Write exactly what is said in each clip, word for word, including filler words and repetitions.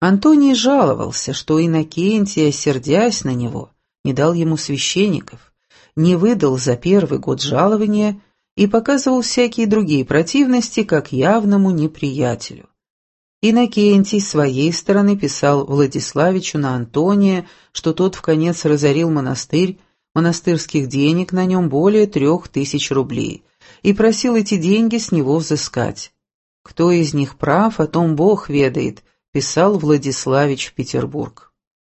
Антоний жаловался, что Иннокентий, сердясь на него, не дал ему священников, не выдал за первый год жалования и показывал всякие другие противности как явному неприятелю. Иннокентий с своей стороны писал Владиславичу на Антония, что тот вконец разорил монастырь, монастырских денег на нем более трех тысяч рублей, и просил эти деньги с него взыскать. «Кто из них прав, о том Бог ведает», — писал Владиславич в Петербург.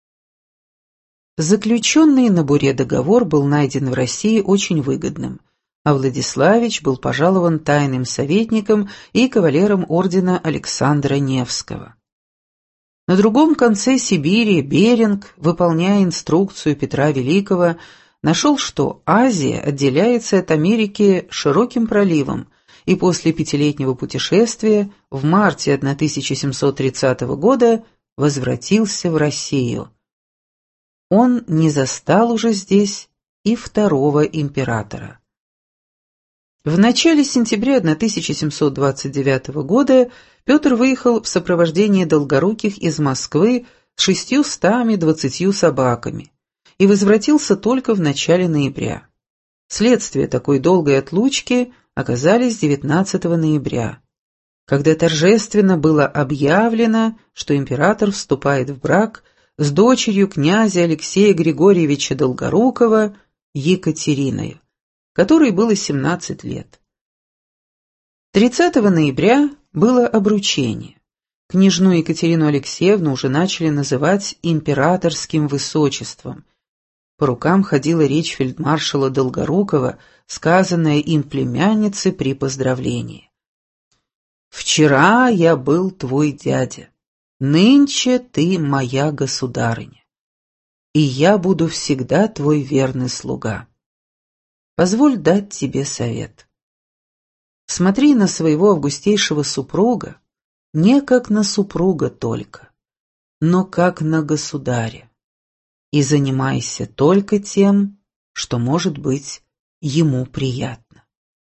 Заключенный на Буре договор был найден в России очень выгодным, а Владиславич был пожалован тайным советником и кавалером ордена Александра Невского. На другом конце Сибири Беринг, выполняя инструкцию Петра Великого, нашел, что Азия отделяется от Америки широким проливом, и после пятилетнего путешествия в марте тысяча семьсот тридцатого года возвратился в Россию. Он не застал уже здесь и второго императора. В начале сентября тысяча семьсот двадцать девятого года Петр выехал в сопровождении Долгоруких из Москвы с шестьюстами двадцатью собаками и возвратился только в начале ноября. Следствие такой долгой отлучки оказались девятнадцатого ноября, когда торжественно было объявлено, что император вступает в брак с дочерью князя Алексея Григорьевича Долгорукова Екатериной, которой было семнадцать лет. тридцатого ноября было обручение. Княжну Екатерину Алексеевну уже начали называть императорским высочеством. По рукам ходила речь фельдмаршала Долгорукова, сказанная им племяннице при поздравлении. «Вчера я был твой дядя, нынче ты моя государыня, и я буду всегда твой верный слуга. Позволь дать тебе совет. Смотри на своего августейшего супруга не как на супруга только, но как на государя, и занимайся только тем, что может быть ему приятно.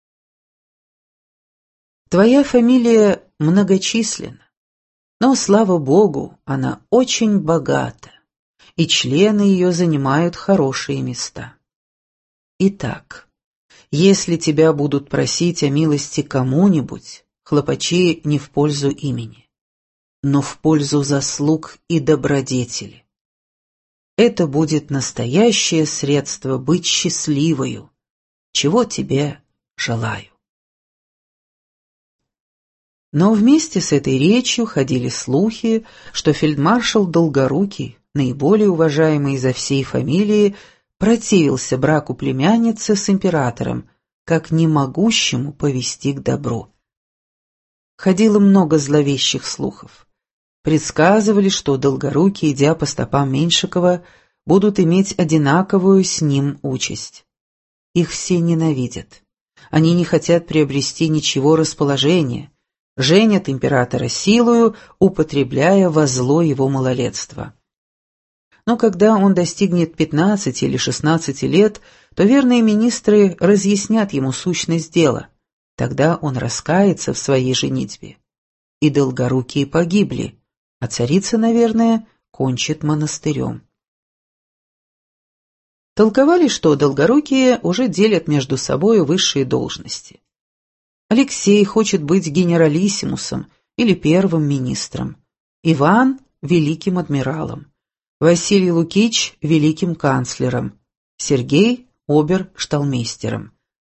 Твоя фамилия многочисленна, но, слава Богу, она очень богата, и члены ее занимают хорошие места. Итак, если тебя будут просить о милости кому-нибудь, хлопачи не в пользу имени, но в пользу заслуг и добродетели. Это будет настоящее средство быть счастливою, чего тебе желаю. Но вместе с этой речью ходили слухи, что фельдмаршал Долгорукий, наиболее уважаемый изо всей фамилии, противился браку племянницы с императором, как не могущему повести к добру. Ходило много зловещих слухов. Предсказывали, что Долгорукий, идя по стопам Меньшикова, будут иметь одинаковую с ним участь. Их все ненавидят. Они не хотят приобрести ничего расположения, женят императора силою, употребляя во зло его малолетство. Но когда он достигнет пятнадцати или шестнадцати лет, то верные министры разъяснят ему сущность дела. Тогда он раскается в своей женитьбе. И Долгорукие погибли, а царица, наверное, кончит монастырем. Толковали, что Долгорукие уже делят между собой высшие должности. Алексей хочет быть генералиссимусом или первым министром, Иван – великим адмиралом, Василий Лукич – великим канцлером, Сергей – обер-шталмейстером.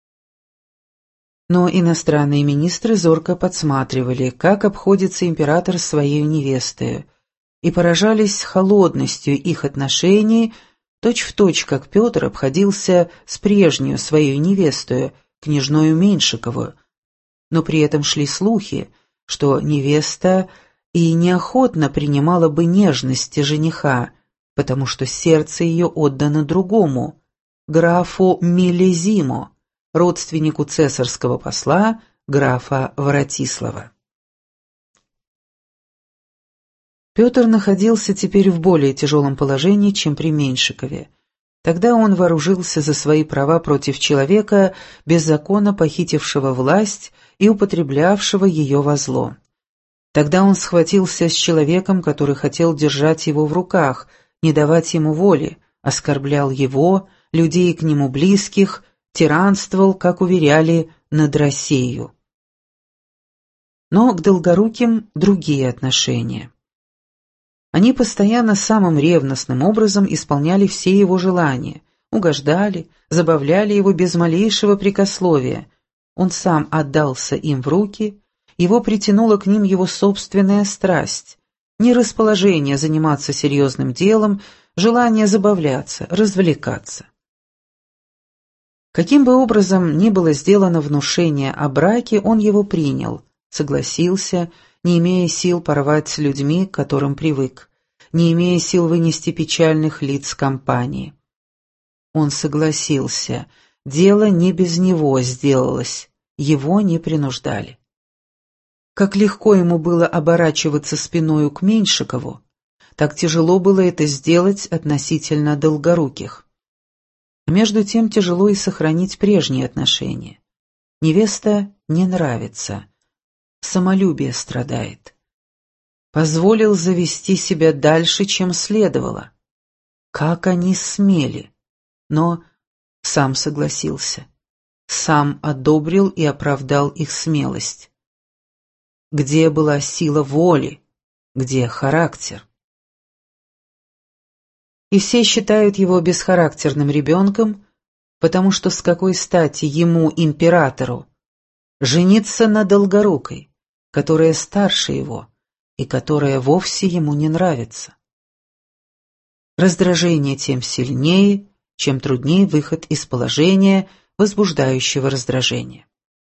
Но иностранные министры зорко подсматривали, как обходится император с своей невестой, и поражались холодностью их отношений, точь-в-точь, как Петр обходился с прежнюю своей невестою, княжною Меньшикову, но при этом шли слухи, что невеста и неохотно принимала бы нежности жениха, потому что сердце ее отдано другому, графу Милезимо, родственнику цесарского посла, графа Воротислава. Петр находился теперь в более тяжелом положении, чем при Меньшикове. Тогда он вооружился за свои права против человека, беззаконно похитившего власть и употреблявшего ее во зло. Тогда он схватился с человеком, который хотел держать его в руках, не давать ему воли, оскорблял его, людей к нему близких, тиранствовал, как уверяли, над Россией. Но к Долгоруким другие отношения. Они постоянно самым ревностным образом исполняли все его желания, угождали, забавляли его без малейшего прекословия. Он сам отдался им в руки, его притянула к ним его собственная страсть, не расположение заниматься серьезным делом, желание забавляться, развлекаться. Каким бы образом ни было сделано внушение о браке, он его принял, согласился, не имея сил порвать с людьми, к которым привык, не имея сил вынести печальных лиц компании. Он согласился, дело не без него сделалось, его не принуждали. Как легко ему было оборачиваться спиною к Меньшикову, так тяжело было это сделать относительно Долгоруких. Между тем тяжело и сохранить прежние отношения. Невеста не нравится, самолюбие страдает. Позволил завести себя дальше, чем следовало. Как они смели, но сам согласился, сам одобрил и оправдал их смелость. Где была сила воли, где характер? И все считают его бесхарактерным ребенком, потому что с какой стати ему, императору, жениться на Долгорукой, которая старше его и которая вовсе ему не нравится. Раздражение тем сильнее, чем труднее выход из положения, возбуждающего раздражение.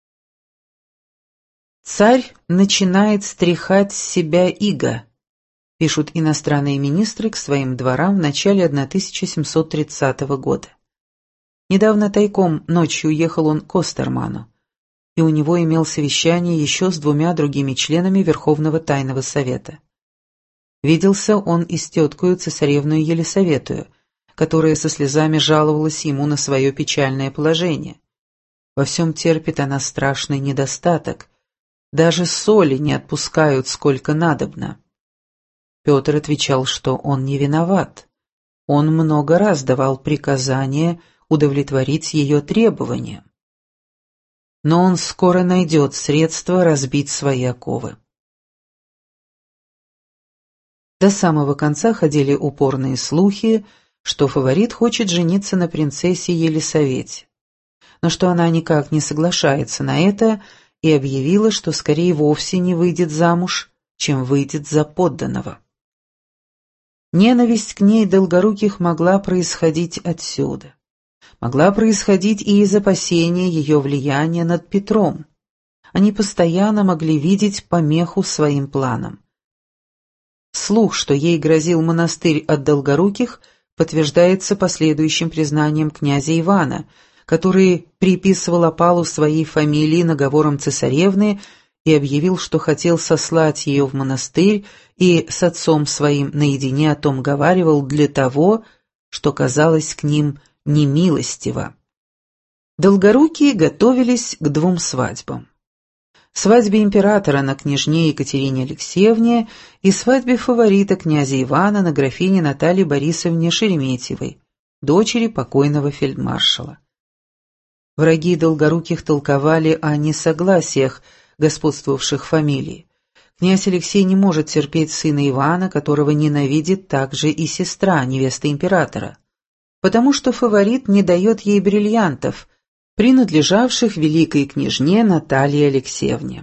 Царь начинает стряхать с себя иго, пишут иностранные министры к своим дворам в начале тысяча семьсот тридцатого года. Недавно тайком ночью уехал он к Остерману, и у него имел совещание еще с двумя другими членами Верховного Тайного Совета. Виделся он и с теткою цесаревную Елисаветую, которая со слезами жаловалась ему на свое печальное положение. Во всем терпит она страшный недостаток, даже соли не отпускают сколько надобно. Петр отвечал, что он не виноват. Он много раз давал приказание удовлетворить ее требования. Но он скоро найдет средства разбить свои оковы. До самого конца ходили упорные слухи, что фаворит хочет жениться на принцессе Елисавете, но что она никак не соглашается на это и объявила, что скорее вовсе не выйдет замуж, чем выйдет за подданного. Ненависть к ней Долгоруких могла происходить отсюда. Могла происходить и из опасения ее влияния над Петром. Они постоянно могли видеть помеху своим планам. Слух, что ей грозил монастырь от Долгоруких, подтверждается последующим признанием князя Ивана, который приписывал опалу своей фамилии наговорам цесаревны и объявил, что хотел сослать ее в монастырь, и с отцом своим наедине о том говаривал для того, что казалось к ним немилостиво. Долгорукие готовились к двум свадьбам. Свадьбе императора на княжне Екатерине Алексеевне и свадьбе фаворита князя Ивана на графине Наталье Борисовне Шереметьевой, дочери покойного фельдмаршала. Враги Долгоруких толковали о несогласиях господствовавших фамилий. Князь Алексей не может терпеть сына Ивана, которого ненавидит также и сестра, невеста императора, потому что фаворит не дает ей бриллиантов, принадлежавших великой княжне Наталье Алексеевне.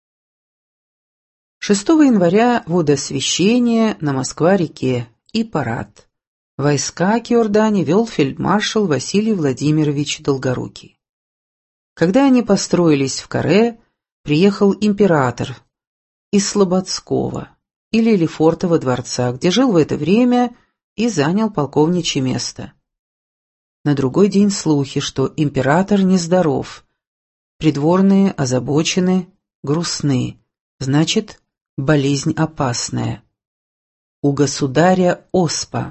шестого января водосвящение на Москва-реке и парад. Войска к Иордане вел фельдмаршал Василий Владимирович Долгорукий. Когда они построились в каре, приехал император из Слободского или Лефортово дворца, где жил в это время и занял полковничье место. На другой день слухи, что император нездоров. Придворные озабочены, грустны. Значит, болезнь опасная. У государя оспа.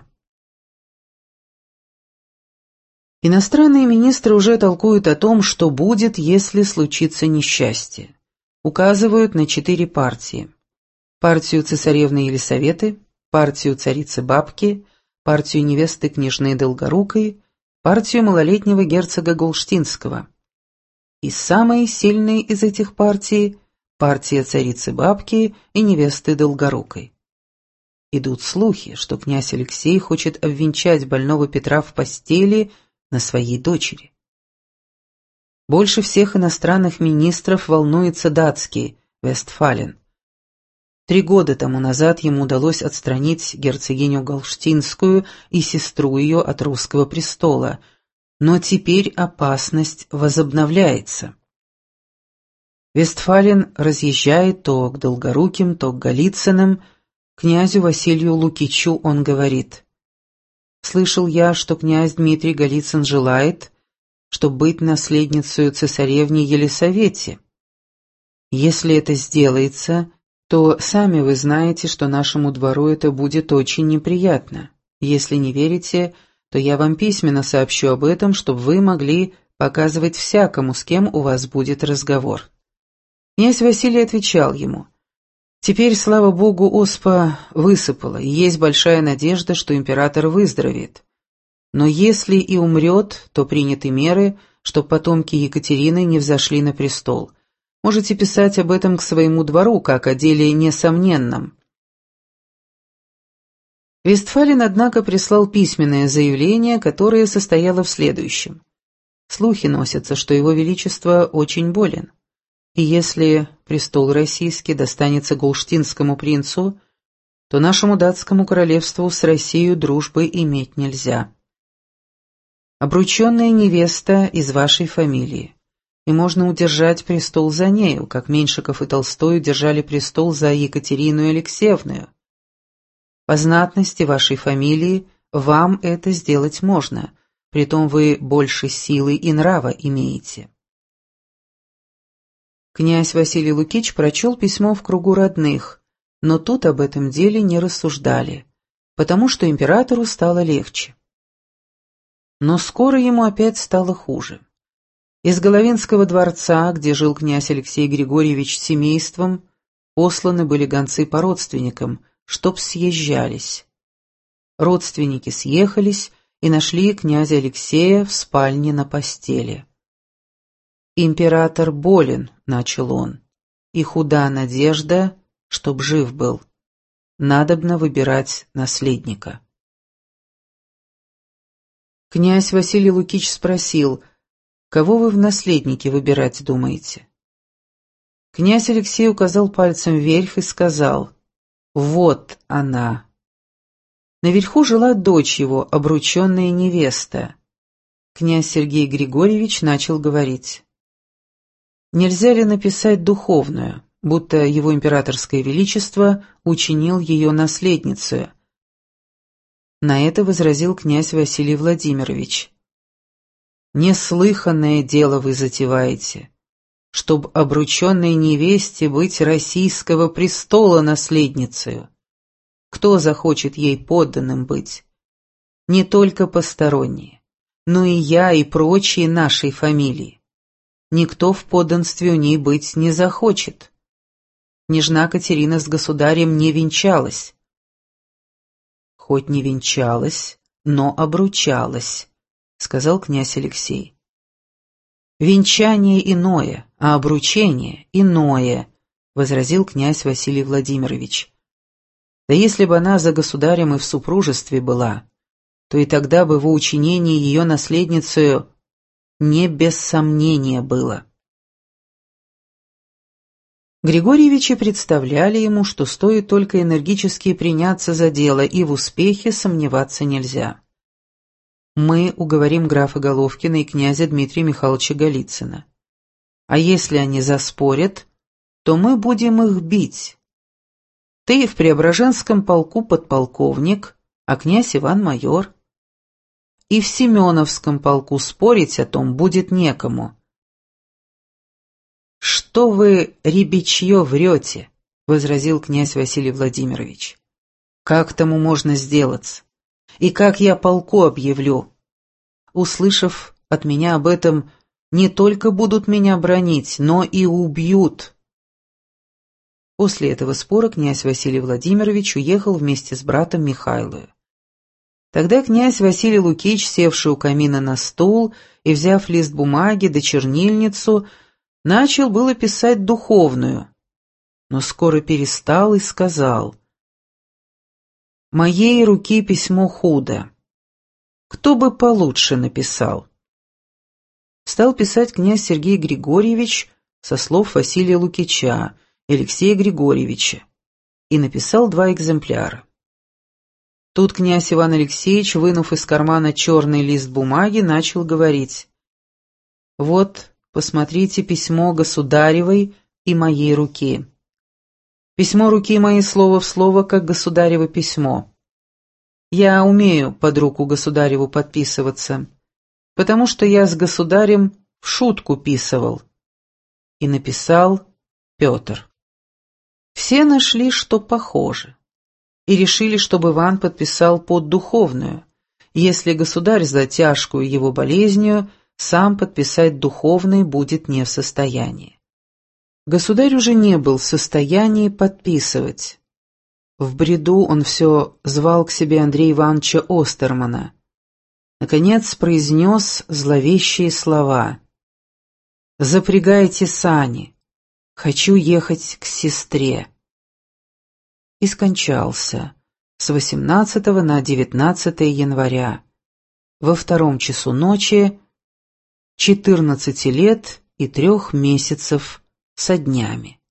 Иностранные министры уже толкуют о том, что будет, если случится несчастье. Указывают на четыре партии. партию цесаревны Елисаветы, партию царицы-бабки, партию невесты княжны Долгорукой, партию малолетнего герцога Голштинского. И самые сильные из этих партий – партия царицы-бабки и невесты Долгорукой. Идут слухи, что князь Алексей хочет обвенчать больного Петра в постели на своей дочери. Больше всех иностранных министров волнуется датский Вестфален. Три года тому назад ему удалось отстранить герцогиню Голштинскую и сестру ее от русского престола, но теперь опасность возобновляется. Вестфален разъезжает то к Долгоруким, то к Голицыным. Князю Василию Лукичу он говорит: «Слышал я, что князь Дмитрий Голицын желает, чтобы быть наследницей цесаревне Елисавете. Если это сделается, то сами вы знаете, что нашему двору это будет очень неприятно. Если не верите, то я вам письменно сообщу об этом, чтобы вы могли показывать всякому, с кем у вас будет разговор». Князь Василий отвечал ему: «Теперь, слава Богу, оспа высыпала, и есть большая надежда, что император выздоровеет. Но если и умрет, то приняты меры, чтобы потомки Екатерины не взошли на престол. Можете писать об этом к своему двору, как о деле несомненном». Вестфален, однако, прислал письменное заявление, которое состояло в следующем. Слухи носятся, что его величество очень болен. И если престол российский достанется голштинскому принцу, то нашему датскому королевству с Россией дружбы иметь нельзя. Обрученная невеста из вашей фамилии, и можно удержать престол за нею, как Меньшиков и Толстой удержали престол за Екатерину Алексеевну. По знатности вашей фамилии вам это сделать можно, притом вы больше силы и нрава имеете. Князь Василий Лукич прочел письмо в кругу родных, но тут об этом деле не рассуждали, потому что императору стало легче. Но скоро ему опять стало хуже. Из Головинского дворца, где жил князь Алексей Григорьевич с семейством, посланы были гонцы по родственникам, чтоб съезжались. Родственники съехались и нашли князя Алексея в спальне на постели. «Император болен», — начал он, — «и худа надежда, чтоб жив был. Надобно выбирать наследника». Князь Василий Лукич спросил: «Кого вы в наследники выбирать думаете?» Князь Алексей указал пальцем вверх и сказал: «Вот она». Наверху жила дочь его, обрученная невеста. Князь Сергей Григорьевич начал говорить: «Нельзя ли написать духовную, будто его императорское величество учинил ее наследницей?» На это возразил князь Василий Владимирович: «Неслыханное дело вы затеваете, чтоб обрученной невесте быть российского престола наследницею. Кто захочет ей подданным быть? Не только посторонние, но и я, и прочие нашей фамилии. Никто в подданстве у ней быть не захочет. Княжна Катерина с государем не венчалась». «Хоть не венчалась, но обручалась», — сказал князь Алексей. «Венчание иное, а обручение иное», — возразил князь Василий Владимирович. «Да если бы она за государем и в супружестве была, то и тогда бы в учинении ее наследницею не без сомнения было». Григорьевичи представляли ему, что стоит только энергически приняться за дело, и в успехе сомневаться нельзя. «Мы уговорим графа Головкина и князя Дмитрия Михайловича Голицына. А если они заспорят, то мы будем их бить. Ты в Преображенском полку подполковник, а князь Иван майор. И в Семеновском полку спорить о том будет некому». «Что вы, ребячье, врете?» — возразил князь Василий Владимирович. «Как тому можно сделаться? И как я полку объявлю? Услышав от меня об этом, не только будут меня бранить, но и убьют». После этого спора князь Василий Владимирович уехал вместе с братом Михаилом. Тогда князь Василий Лукич, севший у камина на стул и взяв лист бумаги да чернильницу, начал было писать духовную, но скоро перестал и сказал: «Моей руки письмо худо. Кто бы получше написал?» Стал писать князь Сергей Григорьевич со слов Василия Лукича и Алексея Григорьевича, и написал два экземпляра. Тут князь Иван Алексеевич, вынув из кармана черный лист бумаги, начал говорить: «Вот, посмотрите письмо государевой и моей руки. Письмо руки моей слово в слово, как государево письмо. Я умею под руку государеву подписываться, потому что я с государем в шутку писывал». И написал Петр. Все нашли, что похоже, и решили, чтобы Иван подписал под духовную, если государь за тяжкую его болезнью сам подписать духовной будет не в состоянии. Государь уже не был в состоянии подписывать. В бреду он все звал к себе Андрея Ивановича Остермана. Наконец произнес зловещие слова: «Запрягайте сани, хочу ехать к сестре». И скончался с восемнадцатого на девятнадцатое января, во втором часу ночи, четырнадцати лет и трех месяцев со днями.